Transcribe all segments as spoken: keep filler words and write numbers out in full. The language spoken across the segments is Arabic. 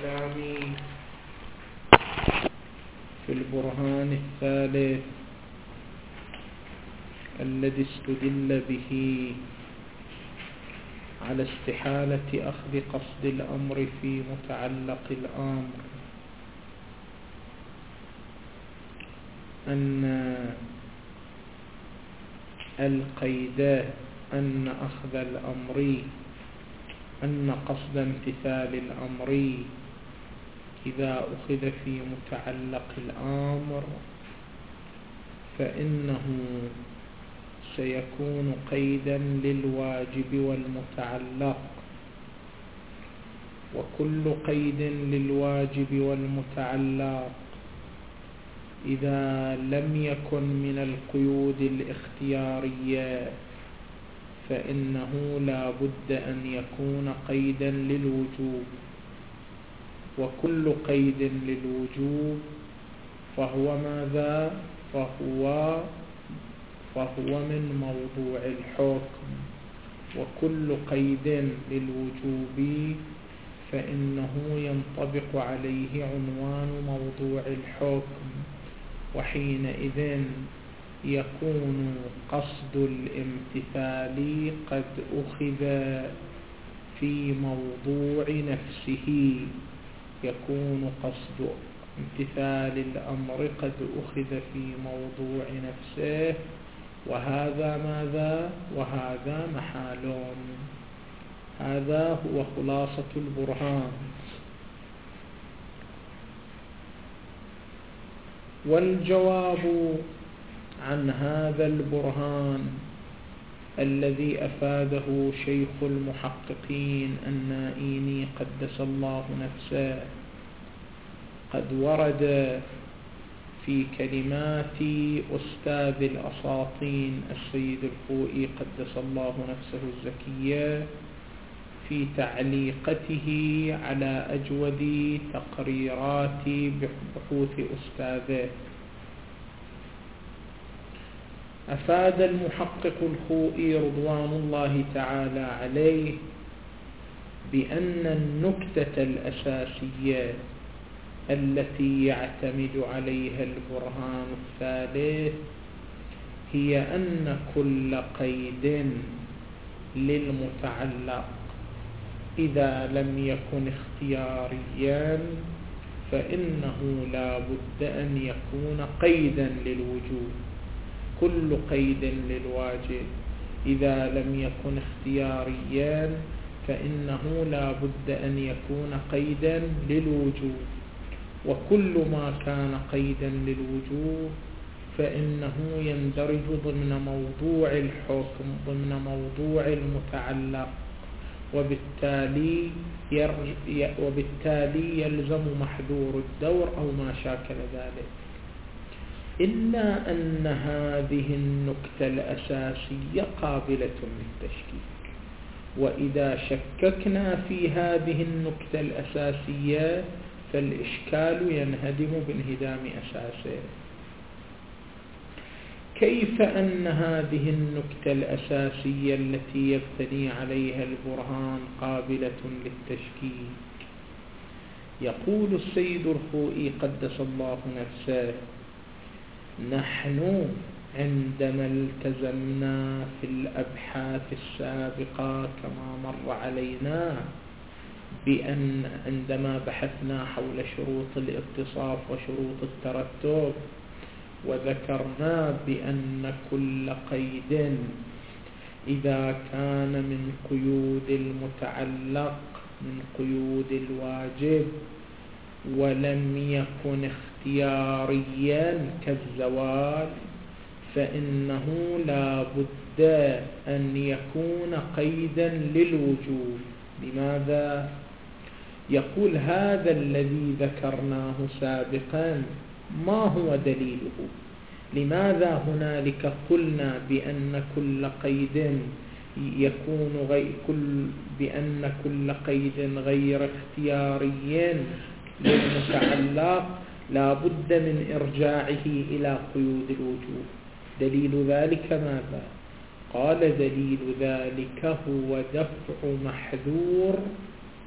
الكلام في البرهان الثالث الذي استدل به على استحالة أخذ قصد الأمر في متعلق الأمر، أن القيد أن أخذ الأمر أن قصد امتثال الأمر إذا أخذ في متعلق الأمر فإنه سيكون قيدا للواجب والمتعلق، وكل قيد للواجب والمتعلق إذا لم يكن من القيود الاختيارية فإنه لا بد أن يكون قيدا للوجوب، وكل قيد للوجوب فهو ماذا؟ فهو فهو من موضوع الحكم، وكل قيد للوجوب فإنه ينطبق عليه عنوان موضوع الحكم، وحينئذ يكون قصد الامتثال قد أخذ في موضوع نفسه، يكون قصد امتثال الأمر قد أخذ في موضوع نفسه، وهذا ماذا؟ وهذا محال. هذا هو خلاصة البرهان. والجواب عن هذا البرهان الذي أفاده شيخ المحققين النائيني قدس الله نفسه قد ورد في كلمات أستاذ الأساطين السيد الخوئي قدس الله نفسه الزكية في تعليقته على أجود تقريرات بحوث أستاذه. أفاد المحقق الخوئي رضوان الله تعالى عليه بأن النكتة الأساسية التي يعتمد عليها البرهان الثالث هي أن كل قيد للمتعلق إذا لم يكن اختياريا فإنه لا بد أن يكون قيدا للوجوب، كل قيد للواجب إذا لم يكن اختياريا فإنه لا بد أن يكون قيدا للوجوب، وكل ما كان قيدا للوجوب فإنه يندرج ضمن موضوع الحكم، ضمن موضوع المتعلق، وبالتالي وبالتالي يلزم محذور الدور أو ما شاكل ذلك، إلا أن هذه النكتة الأساسية قابلة للتشكيك، وإذا شككنا في هذه النكتة الأساسية فالإشكال ينهدم بانهدام أساسه. كيف أن هذه النكتة الأساسية التي يبتني عليها البرهان قابلة للتشكيك؟ يقول السيد الخوئي قدس الله نفسه: نحن عندما التزمنا في الأبحاث السابقة كما مر علينا بأن عندما بحثنا حول شروط الاتصاف وشروط الترتب وذكرنا بأن كل قيد إذا كان من قيود المتعلق من قيود الواجب ولم يكن اختياريا كالزوال فإنه لا بد أن يكون قيدا للوجوب. لماذا؟ يقول هذا الذي ذكرناه سابقا ما هو دليله؟ لماذا هنالك قلنا بأن كل قيد يكون غير كل بأن كل قيد غير اختياري للمتعلق لا بد من إرجاعه إلى قيود الوجوب؟ دليل ذلك ماذا؟ قال دليل ذلك هو دفع محذور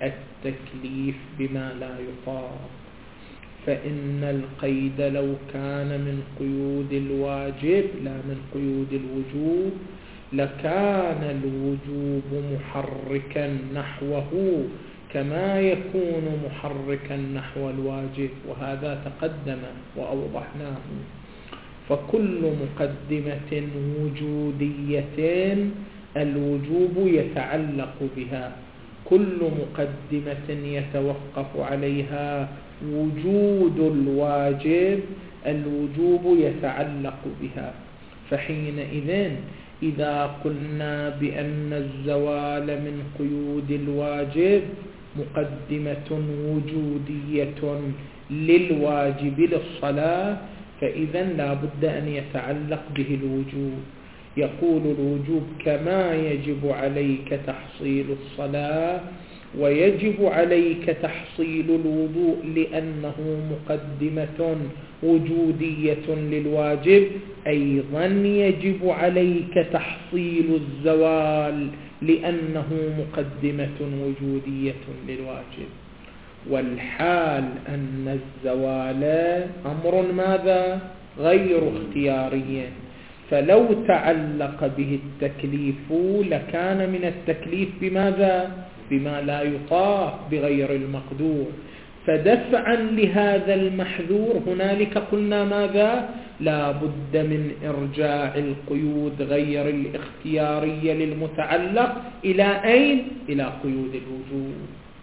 التكليف بما لا يطاق. فإن القيد لو كان من قيود الواجب لا من قيود الوجوب لكان الوجوب محركا نحوه كما يكون محركا نحو الواجب، وهذا تقدم وأوضحناه. فكل مقدمة وجودية الوجوب يتعلق بها، كل مقدمة يتوقف عليها وجود الواجب الوجوب يتعلق بها. فحينئذ إذا قلنا بأن الزوال من قيود الواجب مقدمة وجودية للواجب للصلاة، فإذا لا بد أن يتعلق به الوجوب. يقول الوجوب كما يجب عليك تحصيل الصلاة ويجب عليك تحصيل الوضوء لأنه مقدمة وجودية للواجب، أيضا يجب عليك تحصيل الزوال لأنه مقدمة وجودية للواجب. والحال أن الزوال أمر ماذا؟ غير اختياري، فلو تعلق به التكليف لكان من التكليف بماذا؟ بما لا يطاق، بغير المقدور. فدفعا لهذا المحذور هنالك قلنا ماذا؟ لا بد من إرجاع القيود غير الاختيارية للمتعلق إلى أين؟ إلى قيود الوجوب،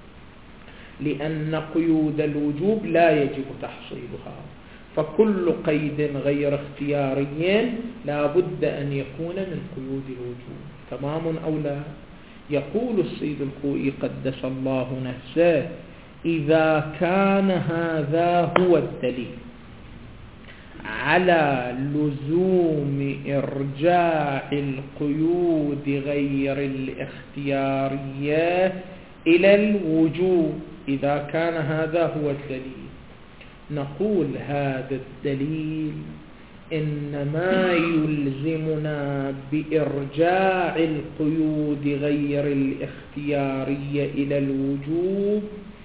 لأن قيود الوجوب لا يجب تحصيلها. فكل قيد غير اختياري لا بد أن يكون من قيود الوجوب. تمام أو لا؟ يقول السيد الخوئي قدس الله نفسه: إذا كان هذا هو الدليل على لزوم إرجاع القيود غير الاختيارية إلى الوجوب، إذا كان هذا هو الدليل، نقول هذا الدليل إنما يلزمنا بإرجاع القيود غير الاختيارية إلى الوجوب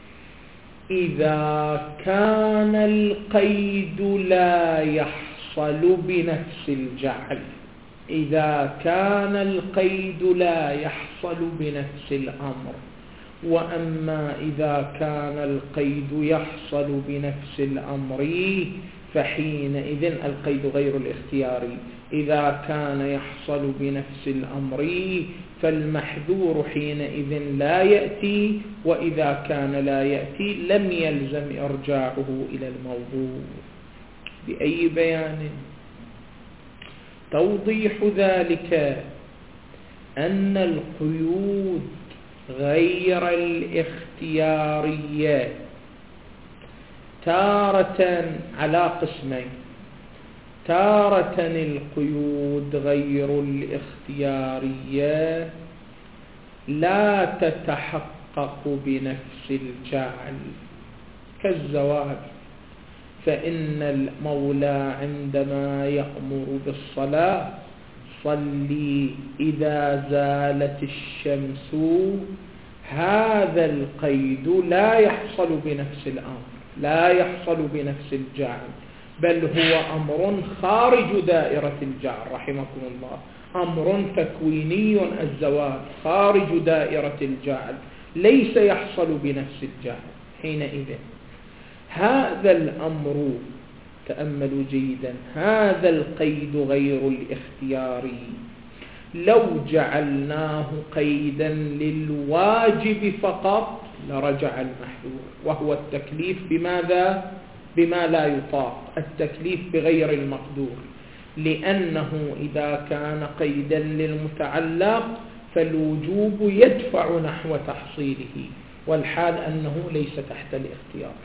إذا كان القيد لا يحصل بنفس الجعل، إذا كان القيد لا يحصل بنفس الأمر. وأما إذا كان القيد يحصل بنفس الأمر فحينئذ القيد غير الاختياري، إذا كان يحصل بنفس الأمر فالمحذور حينئذ لا يأتي، وإذا كان لا يأتي لم يلزم إرجاعه إلى الموضوع. بأي بيان؟ توضيح ذلك أن القيود غير الاختيارية تارة على قسمين: تارة القيود غير الاختيارية لا تتحقق بنفس الجعل كالزواج، فإن المولى عندما يأمر بالصلاة صلي إذا زالت الشمس، هذا القيد لا يحصل بنفس الأمر، لا يحصل بنفس الجعل، بل هو أمر خارج دائرة الجعل رحمكم الله، أمر تكويني الزواج خارج دائرة الجعل، ليس يحصل بنفس الجعل. حينئذ هذا الأمر، تأملوا جيدا، هذا القيد غير الاختياري لو جعلناه قيدا للواجب فقط لرجع المحذور، وهو التكليف بماذا؟ بما لا يطاق، التكليف بغير المقدور، لأنه إذا كان قيدا للمتعلق فالوجوب يدفع نحو تحصيله، والحال أنه ليس تحت الاختيار.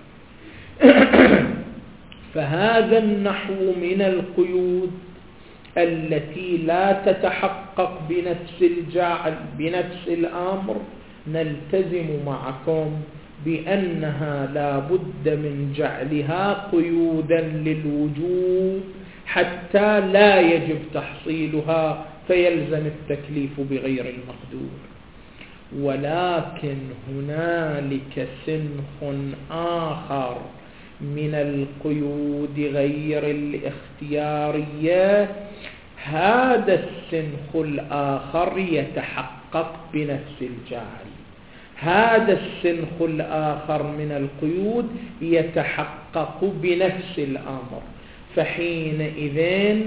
فهذا النحو من القيود التي لا تتحقق بنفس الجعل بنفس الأمر نلتزم معكم بأنها لا بد من جعلها قيودا للوجوب حتى لا يجب تحصيلها فيلزم التكليف بغير المقدور. ولكن هنالك سنخ آخر من القيود غير الاختيارية، هذا السنخ الآخر يتحقق بنفس الجعل. هذا السنخ الآخر من القيود يتحقق بنفس الأمر. فحينئذ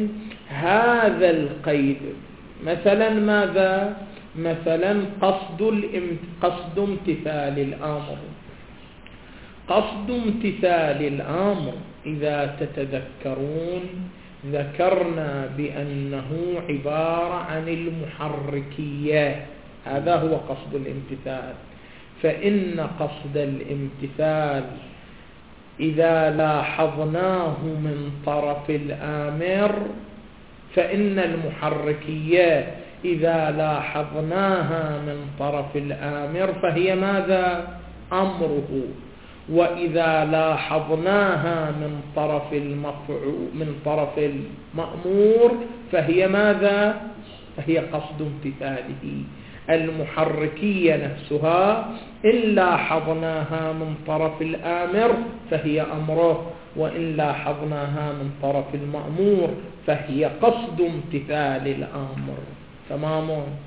هذا القيد مثلا ماذا؟ مثلا قصد, قصد امتثال الأمر. قصد امتثال الأمر إذا تتذكرون ذكرنا بأنه عبارة عن المحركية، هذا هو قصد الامتثال. فإن قصد الامتثال إذا لاحظناه من طرف الآمر، فإن المحركية إذا لاحظناها من طرف الآمر فهي ماذا؟ أمره. وإذا لاحظناها من طرف المفعول من طرف المأمور فهي ماذا؟ فهي قصد امتثاله. المحركية نفسها إن لاحظناها من طرف الآمر فهي أمره، وإن لاحظناها من طرف المأمور فهي قصد امتثال الأمر. تمام؟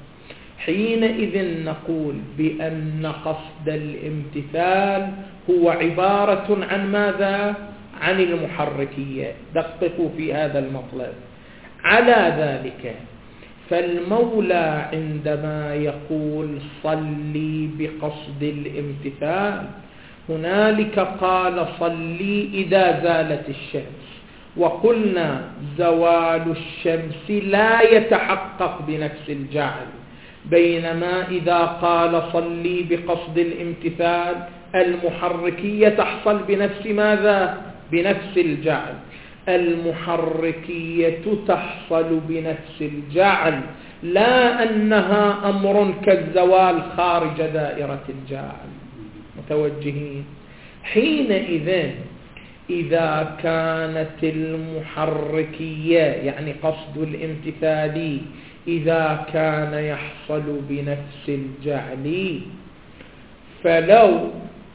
حينئذ نقول بأن قصد الامتثال هو عبارة عن ماذا؟ عن المحركية. دققوا في هذا المطلب. على ذلك فالمولى عندما يقول صلي بقصد الامتثال، هنالك قال صلي إذا زالت الشمس، وقلنا زوال الشمس لا يتحقق بنفس الجعل، بينما إذا قال صلي بقصد الامتثال المحركية تحصل بنفس ماذا؟ بنفس الجعل. المحركية تحصل بنفس الجعل، لا أنها أمر كالزوال خارج دائرة الجعل. متوجهين؟ حينئذ إذا كانت المحركية يعني قصد الامتثال إذا كان يحصل بنفس الجعل، فلو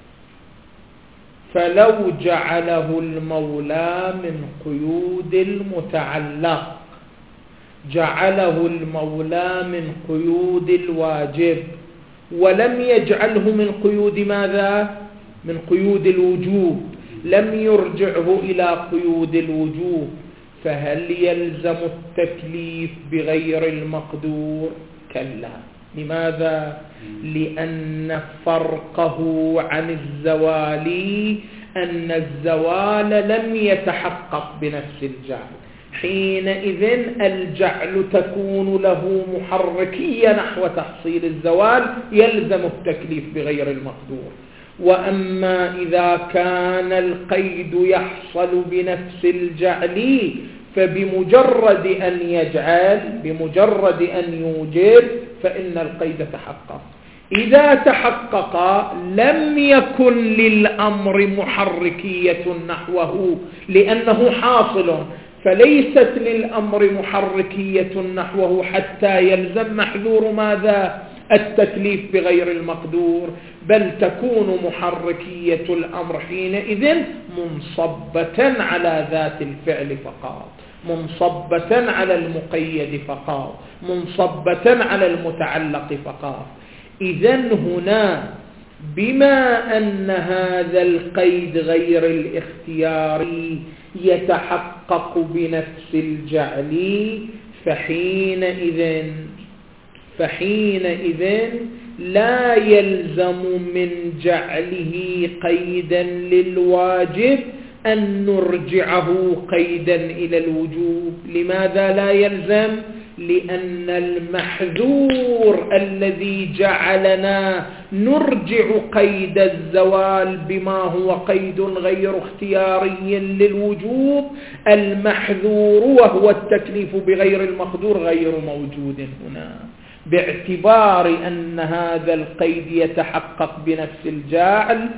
فلو جعله المولى من قيود المتعلق، جعله المولى من قيود الواجب، ولم يجعله من قيود ماذا؟ من قيود الوجوب، لم يرجعه إلى قيود الوجوب، فهل يلزم التكليف بغير المقدور؟ كلا. لماذا؟ لأن فرقه عن الزوال أن الزوال لم يتحقق بنفس الجعل. حينئذ الجعل تكون له محركية نحو تحصيل الزوال، يلزم التكليف بغير المقدور. وأما إذا كان القيد يحصل بنفس الجعل فبمجرد أن يجعل بمجرد أن يوجب فإن القيد تحقق. إذا تحقق لم يكن للأمر محركية نحوه لأنه حاصل، فليست للأمر محركية نحوه حتى يلزم محذور ماذا؟ التكليف بغير المقدور، بل تكون محركية الأمر حينئذ منصبة على ذات الفعل فقط، منصبة على المقيد فقط، منصبة على المتعلق فقط. إذن هنا بما أن هذا القيد غير الاختياري يتحقق بنفس الجعل، فحينئذ فحينئذ لا يلزم من جعله قيدا للواجب أن نرجعه قيدا إلى الوجوب. لماذا لا يلزم؟ لأن المحذور الذي جعلنا نرجع قيد الزوال بما هو قيد غير اختياري للوجوب، المحذور وهو التكليف بغير المقدور غير موجود هنا، باعتبار أن هذا القيد يتحقق بنفس الجعل.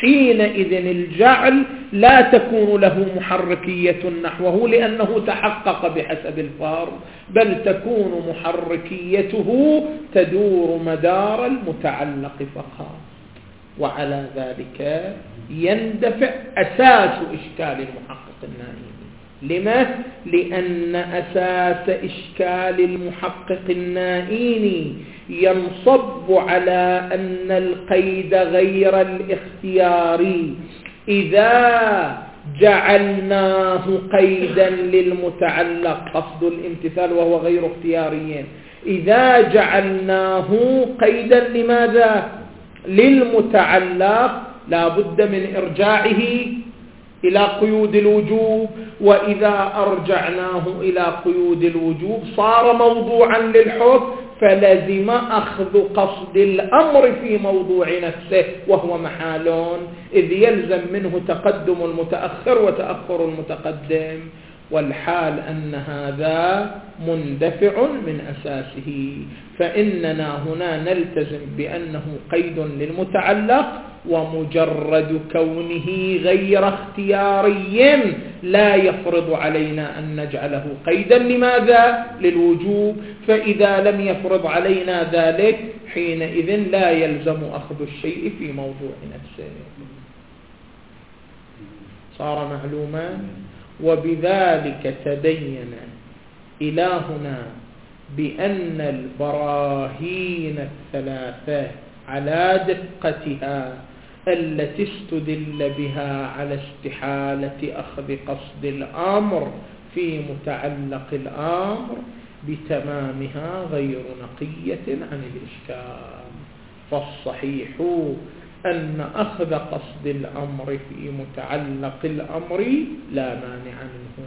حينئذ الجعل لا تكون له محركية نحوه لأنه تحقق بحسب الفرض، بل تكون محركيته تدور مدار المتعلق فقط. وعلى ذلك يندفع أساس إشكال المحقق النائمي. لما؟ لأن أساس إشكال المحقق النائمي ينصب على أن القيد غير الاختياري إذا جعلناه قيدا للمتعلق، قصد الامتثال وهو غير اختياري، إذا جعلناه قيدا لماذا؟ للمتعلق لا بد من إرجاعه إلى قيود الوجوب، وإذا أرجعناه إلى قيود الوجوب صار موضوعا للحكم، فلزم أخذ قصد الأمر في موضوع نفسه وهو محال، إذ يلزم منه تقدم المتأخر وتأخر المتقدم، والحال أن هذا مندفع من أساسه. فإننا هنا نلتزم بأنه قيد للمتعلق، ومجرد كونه غير اختياري لا يفرض علينا أن نجعله قيدا. لماذا؟ للوجوب. فإذا لم يفرض علينا ذلك حينئذ لا يلزم أخذ الشيء في موضوع نفسه. صار معلوما. وبذلك تبين إلهنا بأن البراهين الثلاثة على دقتها التي استدل بها على استحالة أخذ قصد الأمر في متعلق الأمر بتمامها غير نقية عن الإشكال. فالصحيح أن أخذ قصد الأمر في متعلق الأمر لا مانع منه.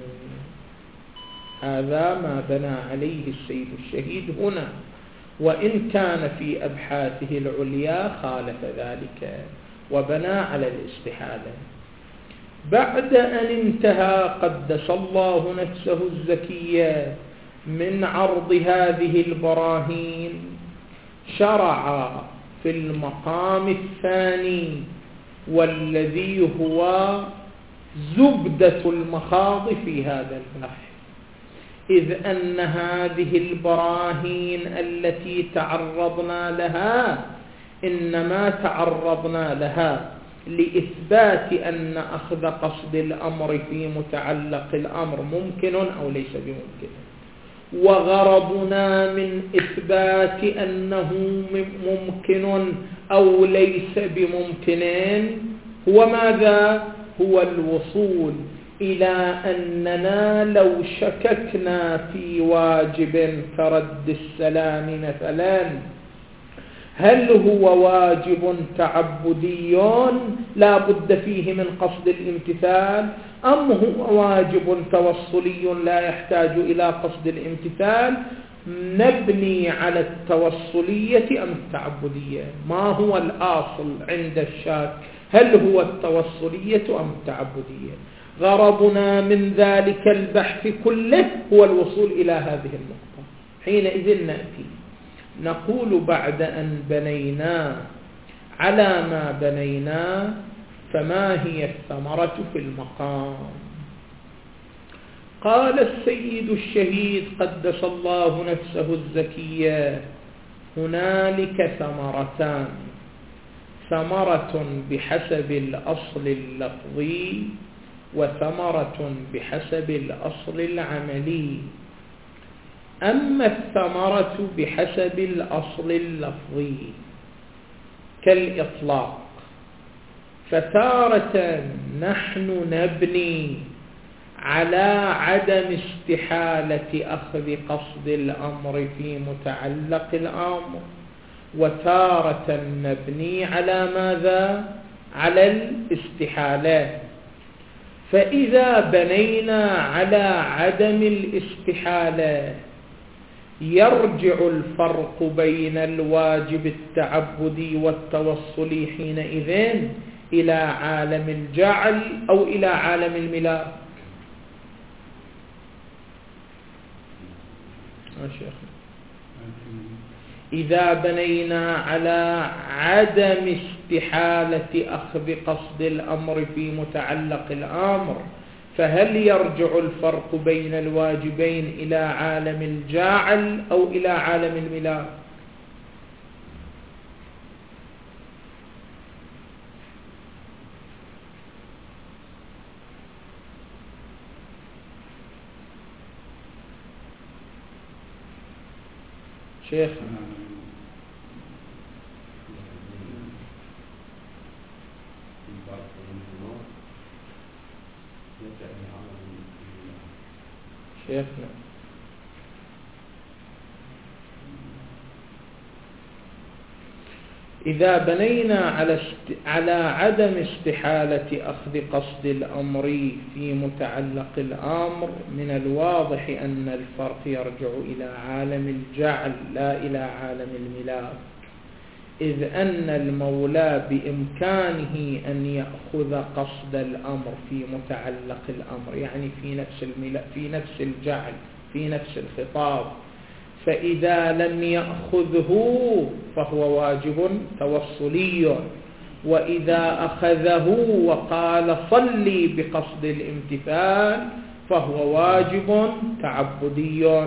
هذا ما بنى عليه السيد الشهيد هنا، وإن كان في أبحاثه العليا خالف ذلك وبنى على الاستحالة. بعد أن انتهى قدس الله نفسه الزكية من عرض هذه البراهين، شرع في المقام الثاني والذي هو زبدة المخاض في هذا البحث، إذ أن هذه البراهين التي تعرضنا لها إنما تعرضنا لها لإثبات أن أخذ قصد الأمر في متعلق الأمر ممكن أو ليس بممكن، وغرضنا من إثبات أنه ممكن أو ليس بممكن هو ماذا؟ هو الوصول إلى أننا لو شككنا في واجب كرد السلام مثلا، هل هو واجب تعبدي لا بد فيه من قصد الامتثال، أم هو واجب توصلي لا يحتاج إلى قصد الامتثال؟ نبني على التوصلية أم التعبدية؟ ما هو الأصل عند الشاك؟ هل هو التوصلية أم التعبدية؟ غرضنا من ذلك البحث كله هو الوصول إلى هذه النقطة. حينئذ نأتي نقول بعد أن بنينا على ما بنينا فما هي الثمرة في المقام؟ قال السيد الشهيد قدس الله نفسه الزكية: هنالك ثمرتان، ثمرة بحسب الأصل اللفظي وثمرة بحسب الأصل العملي. أما الثمرة بحسب الأصل اللفظي كالإطلاق، فتارة نحن نبني على عدم استحالة أخذ قصد الأمر في متعلق الأمر، وتارة نبني على ماذا؟ على الاستحالة. فإذا بنينا على عدم الاستحالة يرجع الفرق بين الواجب التعبدي والتوصلي حينئذ إلى عالم الجعل أو إلى عالم الملاك. إذا بنينا على عدم استحالة أخذ قصد الأمر في متعلق الأمر، فهل يرجع الفرق بين الواجبين إلى عالم الجاعل أو إلى عالم الملاك؟ شيخ شيخنا إذا بنينا على است... على عدم استحالة أخذ قصد الأمر في متعلق الأمر، من الواضح أن الفرق يرجع إلى عالم الجعل لا إلى عالم الملاك، إذ أن المولى بإمكانه أن يأخذ قصد الأمر في متعلق الأمر، يعني في نفس الملاك، في نفس الجعل، في نفس الخطاب، فإذا لم يأخذه فهو واجب توصلي، وإذا أخذه وقال صلي بقصد الامتثال فهو واجب تعبدي.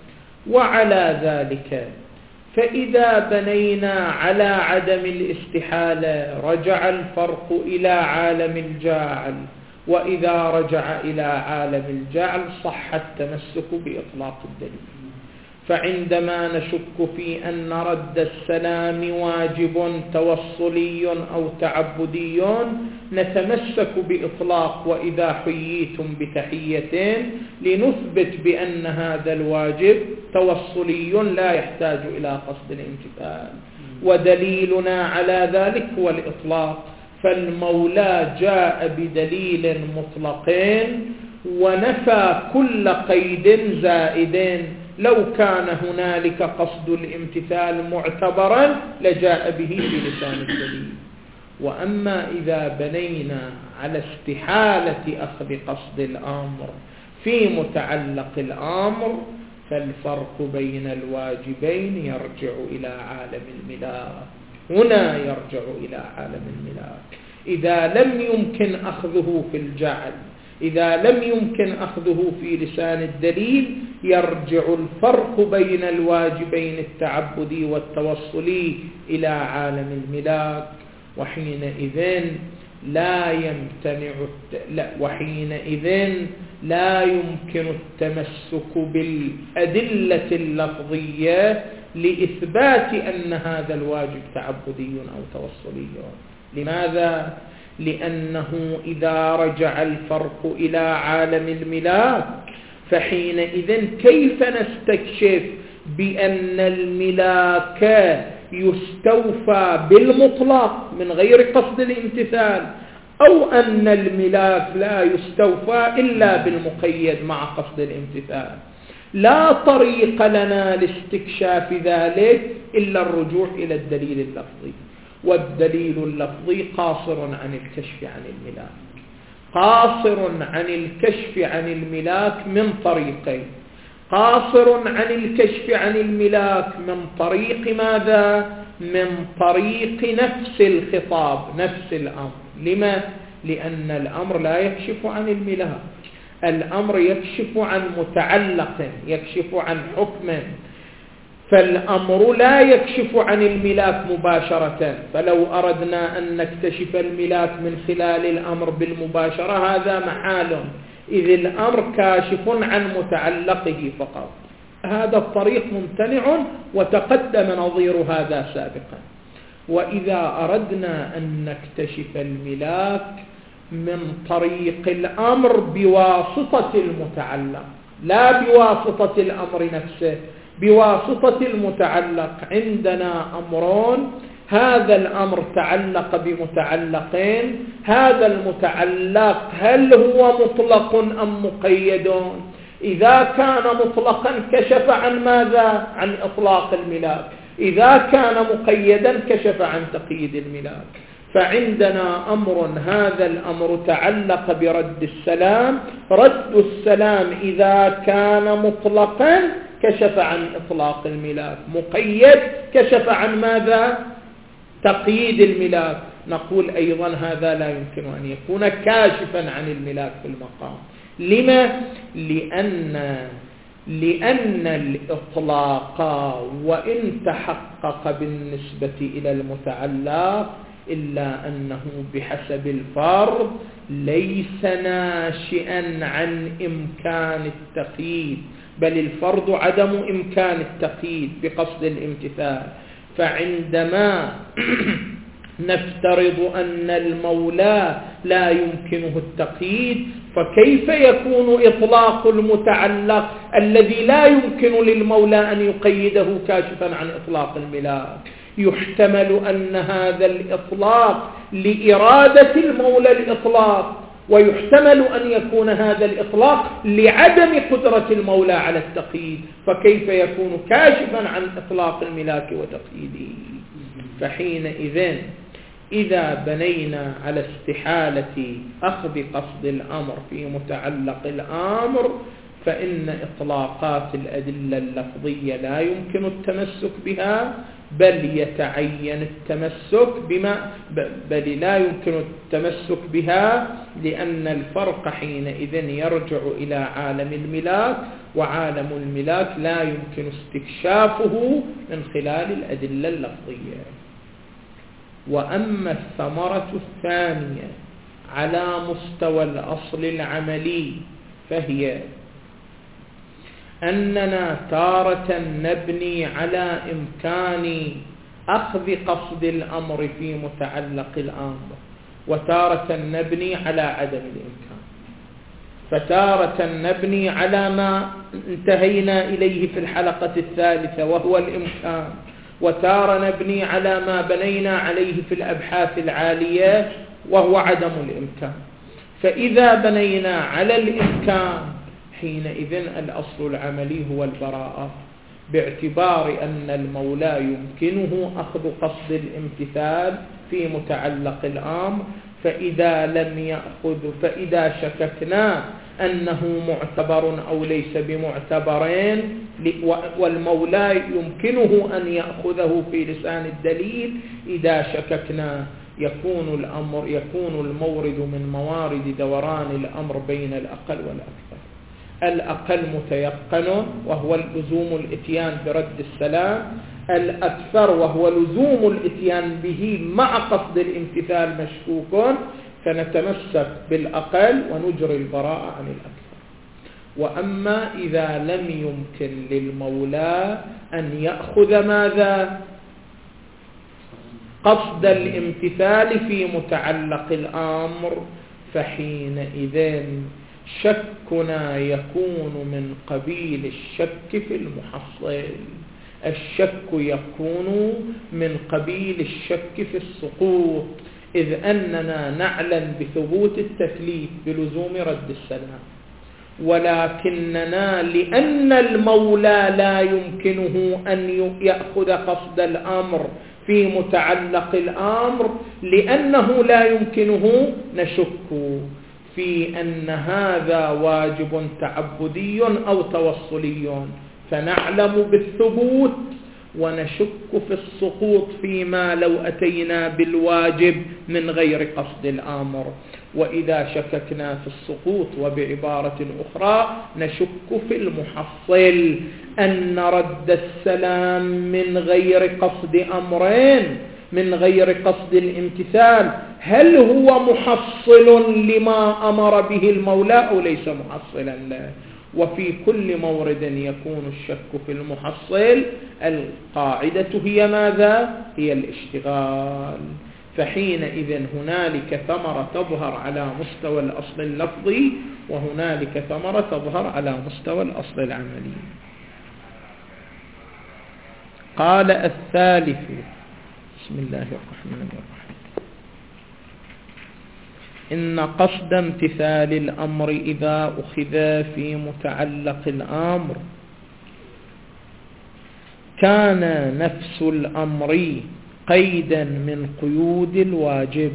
وعلى ذلك فإذا بنينا على عدم الاستحالة رجع الفرق إلى عالم الجاعل، وإذا رجع إلى عالم الجاعل صح التمسك بإطلاق الدليل. فعندما نشك في أن رد السلام واجب توصلي أو تعبدي نتمسك بإطلاق وإذا حييتم بتحيتين لنثبت بأن هذا الواجب توصلي لا يحتاج إلى قصد الامتثال، ودليلنا على ذلك هو الإطلاق. فالمولى جاء بدليل مطلقين ونفى كل قيد زائدين، لو كان هنالك قصد الامتثال معتبرا لجاء به في لسان الدليل. وأما إذا بنينا على استحالة أخذ قصد الأمر في متعلق الأمر فالفرق بين الواجبين يرجع إلى عالم الملاك، هنا يرجع إلى عالم الملاك. إذا لم يمكن أخذه في الجعل، إذا لم يمكن أخذه في لسان الدليل يرجع الفرق بين الواجبين التعبدي والتوصلي إلى عالم الملاك، وحينئذ لا يمتنع لا وحينئذ لا يمكن التمسك بالأدلة اللفظية لإثبات أن هذا الواجب تعبدي أو توصلي. لماذا؟ لأنه إذا رجع الفرق إلى عالم الملاك فحينئذ كيف نستكشف بأن الملاك يستوفى بالمطلق من غير قصد الامتثال، أو أن الملاك لا يستوفى إلا بالمقيد مع قصد الامتثال؟ لا طريق لنا لاستكشاف ذلك إلا الرجوع إلى الدليل اللفظي، والدليل اللفظي قاصر عن الكشف عن الملاك، قاصر عن الكشف عن الملاك من طريقين. قاصر عن الكشف عن الملاك من طريق ماذا؟ من طريق نفس الخطاب، نفس الأمر. لما؟ لأن الأمر لا يكشف عن الملاك، الأمر يكشف عن متعلق، يكشف عن حكم، فالأمر لا يكشف عن الملاك مباشرة. فلو أردنا أن نكتشف الملاك من خلال الأمر بالمباشرة هذا محال، إذ الأمر كاشف عن متعلقه فقط، هذا الطريق ممتنع وتقدم نظير هذا سابقا. وإذا أردنا أن نكتشف الملاك من طريق الأمر بواسطة المتعلق لا بواسطة الأمر نفسه، بواسطة المتعلق، عندنا أمرون، هذا الأمر تعلق بمتعلقين، هذا المتعلق هل هو مطلق أم مقيد؟ إذا كان مطلقا كشف عن ماذا؟ عن إطلاق الملاك، إذا كان مقيدا كشف عن تقييد الملاك. فعندنا أمر، هذا الأمر تعلق برد السلام، رد السلام إذا كان مطلقا كشف عن إطلاق الملاك، مقيد كشف عن ماذا؟ تقييد الملاك. نقول أيضا هذا لا يمكن أن يكون كاشفا عن الملاك في المقام. لما؟ لأن لأن الإطلاق وإن تحقق بالنسبة إلى المتعلق إلا أنه بحسب الفرض ليس ناشئا عن إمكان التقييد، بل الفرض عدم إمكان التقييد بقصد الامتثال. فعندما نفترض أن المولى لا يمكنه التقييد، فكيف يكون إطلاق المتعلق الذي لا يمكن للمولى أن يقيده كاشفا عن إطلاق الملاك؟ يحتمل أن هذا الإطلاق لإرادة المولى الإطلاق، ويحتمل أن يكون هذا الإطلاق لعدم قدرة المولى على التقييد، فكيف يكون كاشفا عن إطلاق الملاك وتقييده؟ فحينئذ إذا بنينا على استحالة أخذ قصد الأمر في متعلق الأمر، فإن إطلاقات الأدلة اللفظية لا يمكن التمسك بها، بل يتعين التمسك بما بل لا يمكن التمسك بها، لأن الفرق حينئذ يرجع إلى عالم الملاك، وعالم الملاك لا يمكن استكشافه من خلال الأدلة اللفظية. وأما الثمرة الثانية على مستوى الأصل العملي فهي أننا تارة نبني على إمكان أخذ قصد الأمر في متعلق الأمر، وتارة نبني على عدم الإمكان. فتارة نبني على ما انتهينا إليه في الحلقة الثالثة وهو الإمكان، وتارة نبني على ما بنينا عليه في الأبحاث العالية وهو عدم الإمكان. فإذا بنينا على الإمكان حينئذ الأصل العملي هو البراءة، باعتبار أن المولى يمكنه أخذ قصد الامتثال في متعلق الأمر. فإذا لم يأخذ فإذا شككنا أنه معتبر أو ليس بمعتبرين، والمولى يمكنه أن يأخذه في لسان الدليل، إذا شككنا يكون الأمر يكون المورد من موارد دوران الأمر بين الأقل والأكثر. الأقل متيقن وهو لزوم الإتيان برد السلام، الأكثر وهو لزوم الإتيان به مع قصد الامتثال مشكوك، فنتمسك بالأقل ونجري البراءة عن الأكثر. وأما إذا لم يمكن للمولى أن يأخذ ماذا؟ قصد الامتثال في متعلق الأمر، فحينئذ شكنا يكون من قبيل الشك في المحصل. الشك يكون من قبيل الشك في السقوط، إذ أننا نعلم بثبوت التكليف بلزوم رد السلام، ولكننا لأن المولى لا يمكنه أن يأخذ قصد الأمر في متعلق الأمر، لأنه لا يمكنه نشك في أن هذا واجب تعبدي أو توصلي، فنعلم بالثبوت ونشك في السقوط فيما لو أتينا بالواجب من غير قصد الأمر. وإذا شككنا في السقوط وبعبارة أخرى نشك في المحصل، أن رد السلام من غير قصد أمرين، من غير قصد الامتثال، هل هو محصل لما أمر به المولى أو ليس محصلا له؟ وفي كل مورد يكون الشك في المحصل القاعدة هي ماذا؟ هي الاشتغال. فحينئذ هنالك ثمرة تظهر على مستوى الأصل اللفظي، وهنالك ثمرة تظهر على مستوى الأصل العملي. قال الثالث: بسم الله الرحمن الرحيم. إن قصد امتثال الأمر إذا أخذ في متعلق الأمر كان نفس الأمر قيدا من قيود الواجب،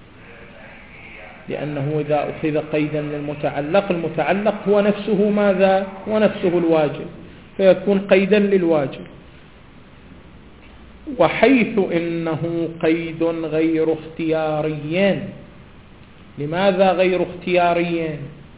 لأنه إذا أخذ قيدا للمتعلق، المتعلق هو نفسه ماذا؟ هو نفسه الواجب، فيكون قيدا للواجب. وحيث إنه قيد غير اختياري. لماذا غير اختياري؟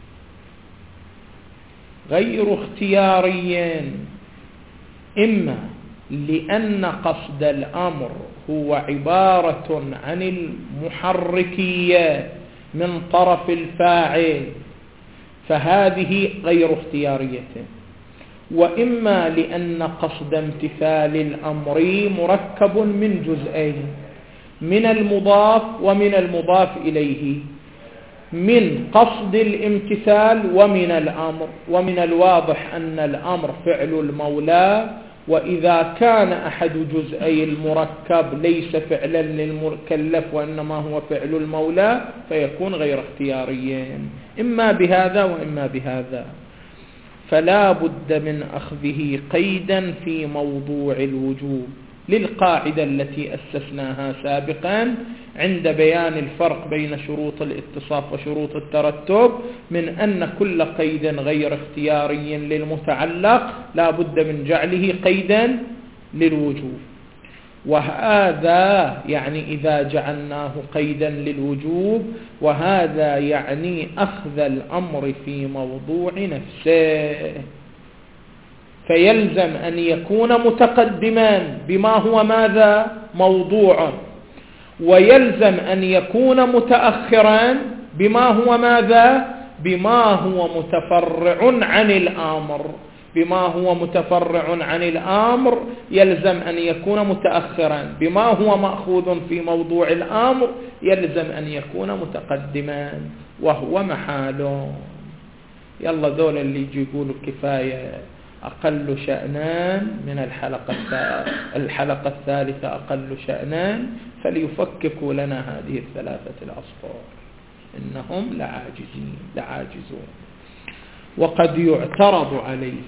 غير اختياري إما لأن قصد الأمر هو عبارة عن المحركية من طرف الفاعل، فهذه غير اختيارية، وإما لأن قصد امتثال الأمر مركب من جزئين، من المضاف ومن المضاف إليه، من قصد الامتثال ومن الأمر. ومن الواضح أن الأمر فعل المولى، وإذا كان أحد جزئي المركب ليس فعلا للمكلف وإنما هو فعل المولى فيكون غير اختياريين، إما بهذا وإما بهذا. فلا بد من أخذه قيدا في موضوع الوجوب، للقاعدة التي أسسناها سابقا عند بيان الفرق بين شروط الاتصاف وشروط الترتب، من أن كل قيد غير اختياري للمتعلق لا بد من جعله قيدا للوجوب. وهذا يعني إذا جعلناه قيدا للوجوب، وهذا يعني أخذ الأمر في موضوع نفسه، فيلزم أن يكون متقدما بما هو ماذا؟ موضوع، ويلزم أن يكون متأخرا بما هو ماذا؟ بما هو متفرع عن الأمر. بما هو متفرع عن الأمر يلزم أن يكون متأخرا، بما هو مأخوذ في موضوع الأمر يلزم أن يكون متقدما، وهو محال. يلا ذول اللي يجي يقولوا كفاية أقل شأنان من الحلقة الحلقة الثالثة أقل شأنان، فليفككوا لنا هذه الثلاثة الأصفار، إنهم لعاجزين لعاجزون. وقد يعترض عليه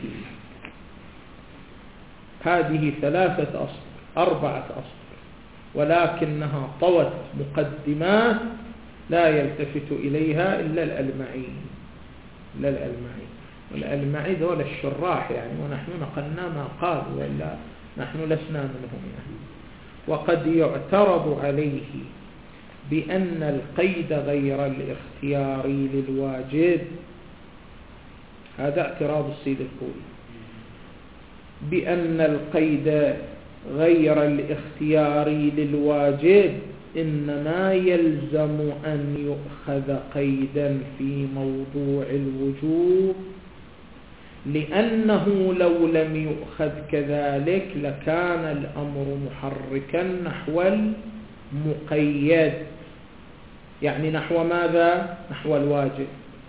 هذه ثلاثة أصفار أربعة أصفار، ولكنها طوت مقدمات لا يلتفت إليها إلا الألمعي إلا الألمعي والألمعي دول الشراح يعني، ونحن نقلنا ما قال ولا نحن لسنا منهم يعني. وقد يعترض عليه بأن القيد غير الاختياري للواجب، هذا اعتراض السيد الخوئي، بأن القيد غير الاختياري للواجب إنما يلزم أن يؤخذ قيدا في موضوع الوجوب، لأنه لو لم يؤخذ كذلك لكان الأمر محركا نحو المقيد، يعني نحو ماذا؟ نحو الواجب،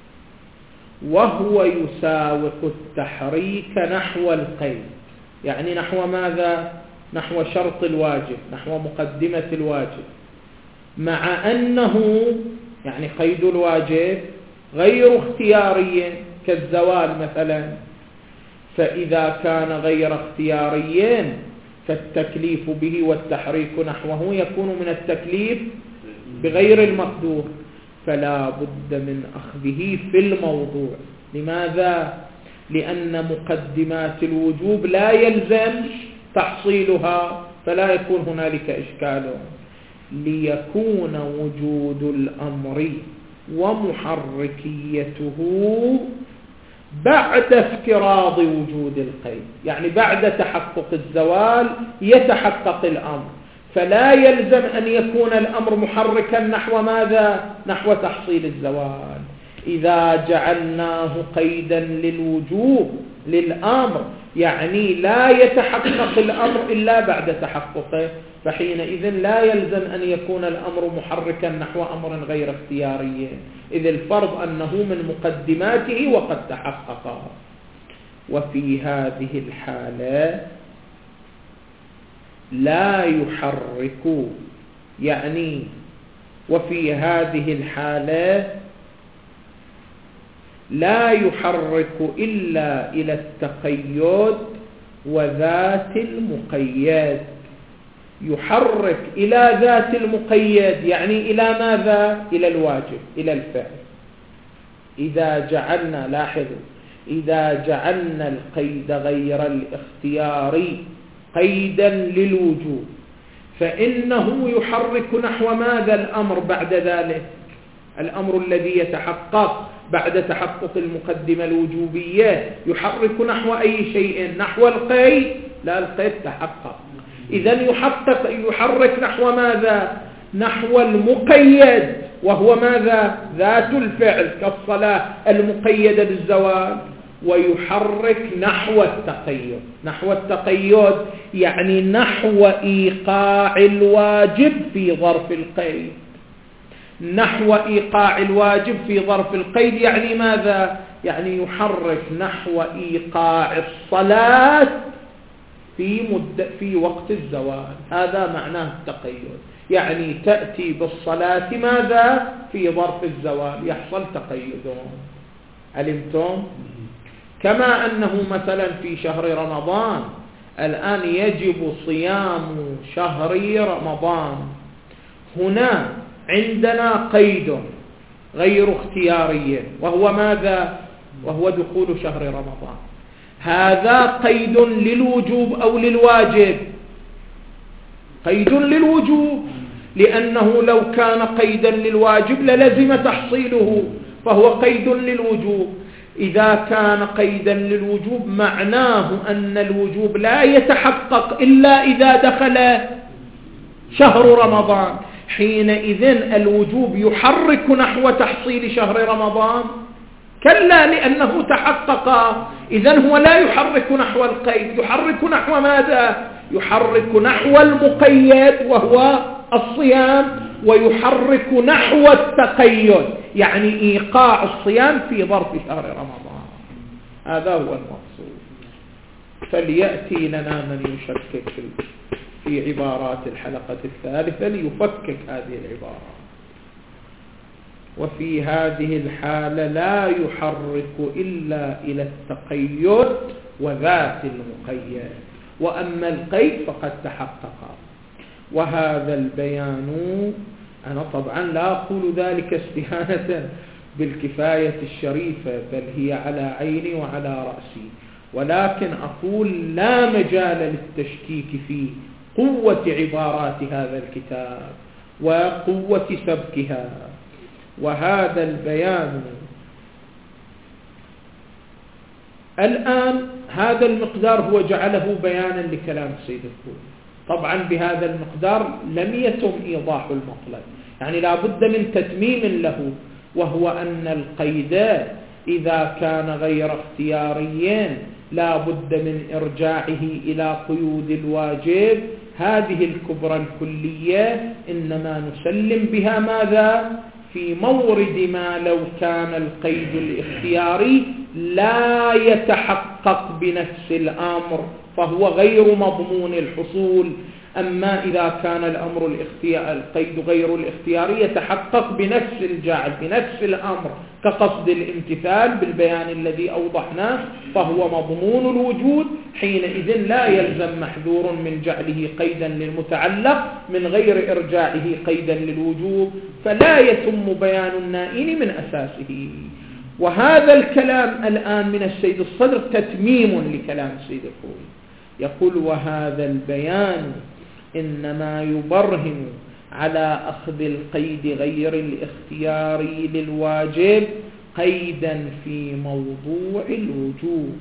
وهو يساوق التحريك نحو القيد، يعني نحو ماذا؟ نحو شرط الواجب، نحو مقدمة الواجب، مع أنه يعني قيد الواجب غير اختياري كالزوال مثلا، فإذا كان غير اختياري فالتكليف به والتحريك نحوه يكون من التكليف بغير المقدور، فلا بد من أخذه في الموضوع. لماذا؟ لأن مقدمات الوجوب لا يلزم تحصيلها، فلا يكون هنالك إشكال. ليكون وجود الأمر ومحركيته بعد افتراض وجود القيد، يعني بعد تحقق الزوال يتحقق الأمر، فلا يلزم أن يكون الأمر محركا نحو ماذا؟ نحو تحصيل الزوال. إذا جعلناه قيدا للوجوب للأمر يعني لا يتحقق الأمر إلا بعد تحققه، فحينئذ لا يلزم أن يكون الأمر محركا نحو أمر غير اختياري، إذ الفرض أنه من مقدماته وقد تحقق. وفي هذه الحالة لا يحرك، يعني وفي هذه الحالة لا يحرك إلا إلى التقيد وذات المقيد. يحرك إلى ذات المقيد يعني إلى ماذا؟ إلى الواجب، إلى الفعل. إذا جعلنا لاحظوا إذا جعلنا القيد غير الاختياري قيدا للوجوب فإنه يحرك نحو ماذا الأمر بعد ذلك؟ الأمر الذي يتحقق بعد تحقق المقدمة الوجوبية يحرك نحو أي شيء؟ نحو القيد؟ لا، القيد تحقق. إذن يحقق يحرك نحو ماذا؟ نحو المقيد، وهو ماذا؟ ذات الفعل كالصلاة المقيدة بالزوال. ويحرك نحو التقيد. نحو التقيد يعني نحو إيقاع الواجب في ظرف القيد. نحو إيقاع الواجب في ظرف القيد يعني ماذا؟ يعني يحرك نحو إيقاع الصلاة في مدة في وقت الزوال. هذا معناه التقيد، يعني تأتي بالصلاة ماذا؟ في ظرف الزوال، يحصل تقيدهم. علمتم؟ كما أنه مثلا في شهر رمضان الآن يجب صيام شهر رمضان، هنا عندنا قيد غير اختياري وهو ماذا؟ وهو دخول شهر رمضان. هذا قيد للوجوب أو للواجب؟ قيد للوجوب، لأنه لو كان قيدا للواجب للزم تحصيله، فهو قيد للوجوب. إذا كان قيدا للوجوب معناه أن الوجوب لا يتحقق إلا إذا دخل شهر رمضان. حينئذ الوجوب يحرك نحو تحصيل شهر رمضان؟ كلا، لأنه تحقق. إذن هو لا يحرك نحو القيد، يحرك نحو ماذا؟ يحرك نحو المقيد وهو الصيام، ويحرك نحو التقيد يعني إيقاع الصيام في ظرف شهر رمضان. هذا هو المقصود. فليأتي لنا من يشكك في عبارات الحلقة الثالثة ليفكك هذه العبارات. وفي هذه الحالة لا يحرك إلا إلى التقيد وذات المقيد، وأما القيد فقد تحقق. وهذا البيان، أنا طبعا لا أقول ذلك استهانة بالكفاية الشريفة، بل هي على عيني وعلى رأسي، ولكن أقول لا مجال للتشكيك في قوة عبارات هذا الكتاب وقوة سبكها. وهذا البيان الآن هذا المقدار هو جعله بيانا لكلام السيد الخوئي. طبعا بهذا المقدار لم يتم إيضاح المطلب، يعني لا بد من تتميم له، وهو أن القيد إذا كان غير اختياريين لا بد من إرجاعه إلى قيود الواجب. هذه الكبرى الكلية إنما نسلم بها ماذا؟ في مورد ما لو كان القيد الاختياري لا يتحقق بنفس الأمر فهو غير مضمون الحصول. أما إذا كان الأمر الاختيار القيد غير الاختياري يتحقق بنفس الجعل بنفس الأمر كقصد الامتثال بالبيان الذي أوضحناه، فهو مضمون الوجود. حينئذ لا يلزم محذور من جعله قيدا للمتعلق من غير إرجاعه قيدا للوجوب، فلا يتم بيان النائين من أساسه. وهذا الكلام الآن من السيد الصدر تتميم لكلام السيد الخوئي. يقول: وهذا البيان إنما يبرهن على أخذ القيد غير الاختياري للواجب قيدا في موضوع الوجوب.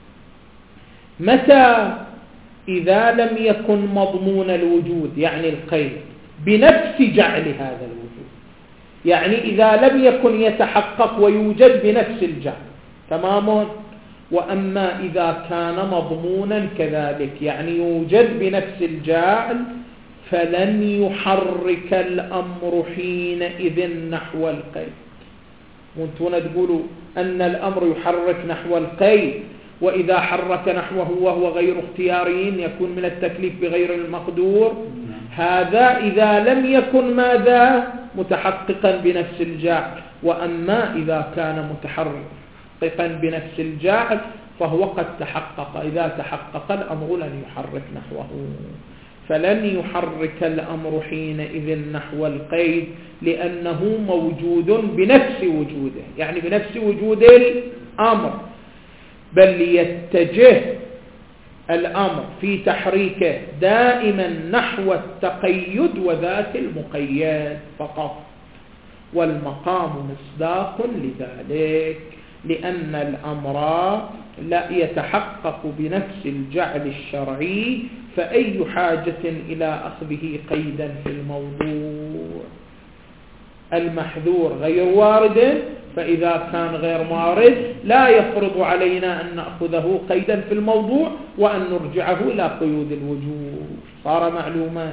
متى؟ إذا لم يكن مضمون الوجود، يعني القيد بنفس جعل هذا الوجود، يعني إذا لم يكن يتحقق ويوجد بنفس الجعل تمام. وأما إذا كان مضمونا كذلك، يعني يوجد بنفس الجعل، فلن يحرك الأمر حينئذ نحو القيد. وانتون تقولوا أن الأمر يحرك نحو القيد، وإذا حرك نحوه وهو غير اختياري يكون من التكليف بغير المقدور. هذا إذا لم يكن ماذا؟ متحققا بنفس الجعل. وأما إذا كان متحققا بنفس الجعل فهو قد تحقق. إذا تحقق الأمر لن يحرك نحوه، فلن يحرك الأمر حينئذ نحو القيد لأنه موجود بنفس وجوده، يعني بنفس وجود الأمر. بل يتجه الأمر في تحريكه دائما نحو التقيد وذات المقيد فقط، والمقام مصداق لذلك، لأن الأمر لا يتحقق بنفس الجعل الشرعي، فأي حاجة إلى أخذه قيدا في الموضوع؟ المحذور غير وارد، فإذا كان غير وارد لا يفرض علينا أن نأخذه قيدا في الموضوع وأن نرجعه إلى قيود الوجوب. صار معلوما.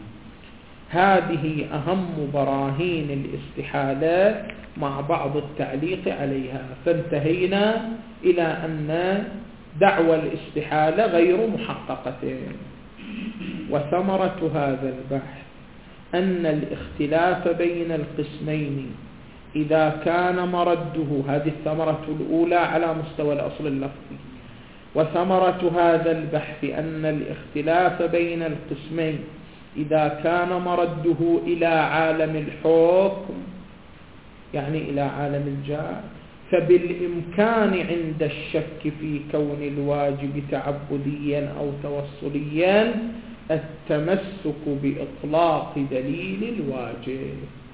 هذه أهم براهين الاستحالة مع بعض التعليق عليها. فانتهينا إلى أن دعوى الاستحالة غير محققة. وثمرة هذا البحث أن الاختلاف بين القسمين إذا كان مرده، هذه الثمرة الأولى على مستوى الأصل اللفظي، وثمرة هذا البحث أن الاختلاف بين القسمين إذا كان مرده إلى عالم الحكم، يعني إلى عالم الجعل، فبالإمكان عند الشك في كون الواجب تعبديا أو توصليا التمسك بإطلاق دليل الواجب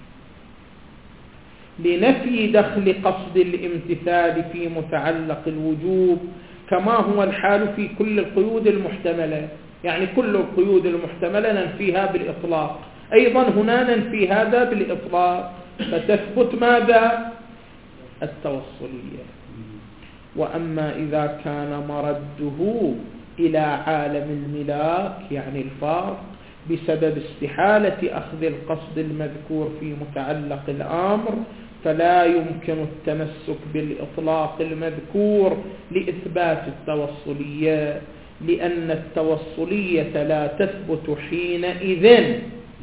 لنفي دخل قصد الامتثال في متعلق الوجوب، كما هو الحال في كل القيود المحتملة. يعني كل القيود المحتملة ننفيها بالإطلاق، أيضا هنا ننفي هذا بالإطلاق، فتثبت ماذا؟ التوصلية. وأما إذا كان مرده إلى عالم الملاك، يعني الفرق، بسبب استحالة أخذ القصد المذكور في متعلق الأمر، فلا يمكن التمسك بالإطلاق المذكور لإثبات التوصلية، لأن التوصلية لا تثبت حينئذ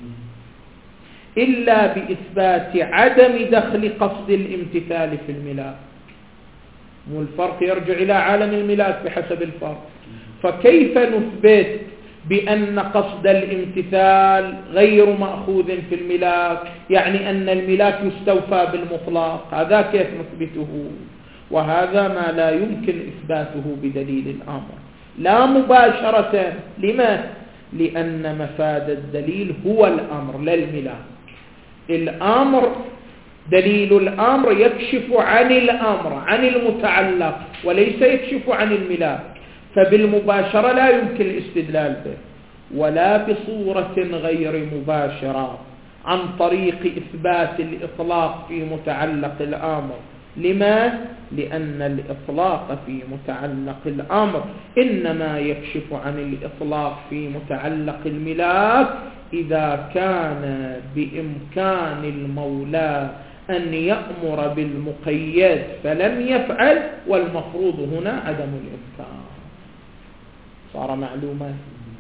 إلا بإثبات عدم دخل قصد الامتثال في الملاك. والفرق يرجع إلى عالم الملاك بحسب الفرق. فكيف نثبت بأن قصد الامتثال غير مأخوذ في الملاك، يعني أن الملاك يستوفى بالمطلق؟ هذا كيف نثبته؟ وهذا ما لا يمكن إثباته بدليل الأمر لا مباشرة. لما؟ لأن مفاد الدليل هو الأمر لا الملاك. الأمر، دليل الأمر يكشف عن الأمر، عن المتعلق، وليس يكشف عن الملاك، فبالمباشرة لا يمكن الاستدلال به، ولا بصورة غير مباشرة عن طريق إثبات الإطلاق في متعلق الأمر. لما؟ لأن الإطلاق في متعلق الأمر إنما يكشف عن الإطلاق في متعلق الملاك إذا كان بإمكان المولى أن يأمر بالمقيد فلم يفعل، والمفروض هنا عدم الإمكان. صار معلومة.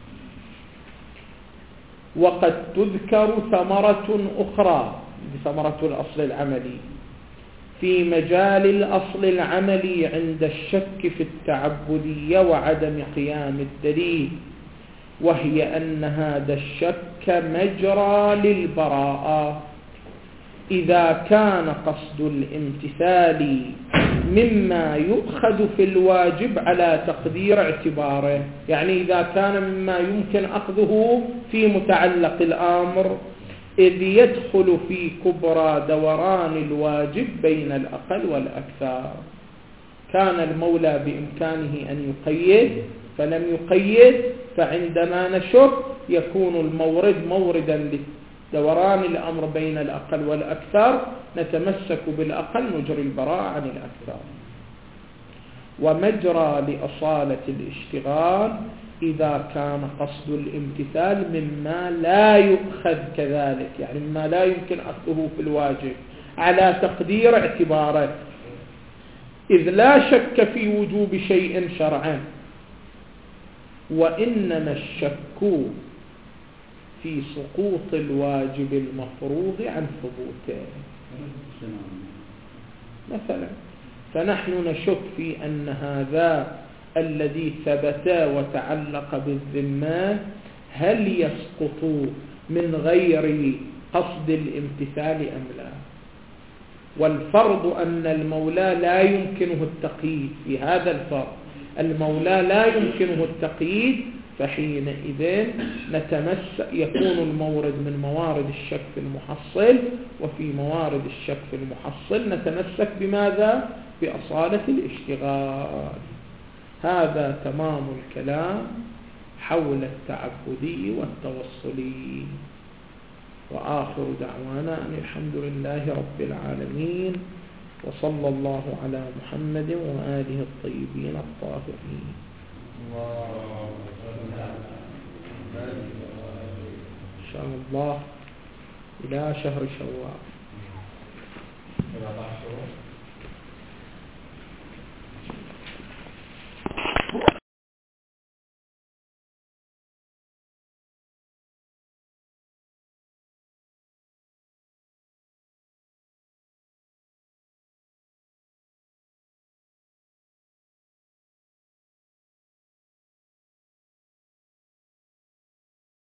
وقد تذكر ثمرة أخرى، ثمرة الأصل العملي، في مجال الأصل العملي عند الشك في التعبدية وعدم قيام الدليل، وهي أن هذا الشك مجرى للبراءة إذا كان قصد الامتثال مما يؤخذ في الواجب على تقدير اعتباره. يعني إذا كان مما يمكن أخذه في متعلق الأمر، إذ يدخل في كبرى دوران الواجب بين الأقل والأكثر. كان المولى بإمكانه أن يقيد فلم يقيد، فعندما نشك يكون المورد موردا لدوران الأمر بين الأقل والأكثر، نتمسك بالأقل نجري البراءة عن الأكثر. ومجرى لأصالة الاشتغال إذا كان قصد الامتثال مما لا يؤخذ كذلك، يعني مما لا يمكن أخذه في الواجب على تقدير اعتباره، إذ لا شك في وجوب شيء شرعا، وإنما الشك في سقوط الواجب المفروض عن ثبوته. مثلا فنحن نشك في أن هذا الذي ثبت وتعلق بالذمة هل يسقط من غير قصد الامتثال أم لا، والفرض أن المولى لا يمكنه التقييد. في هذا الفرض المولى لا يمكنه التقييد، فحينئذ نتمسك يكون المورد من موارد الشك في المحصل، وفي موارد الشك في المحصل نتمسك بماذا؟ بأصالة الاشتغال. هذا تمام الكلام حول التعبدي والتوصلي. وآخر دعوانا أن الحمد لله رب العالمين، وصلى الله على محمد وآله الطيبين الطاهرين. إن شاء الله إلى شهر شوال.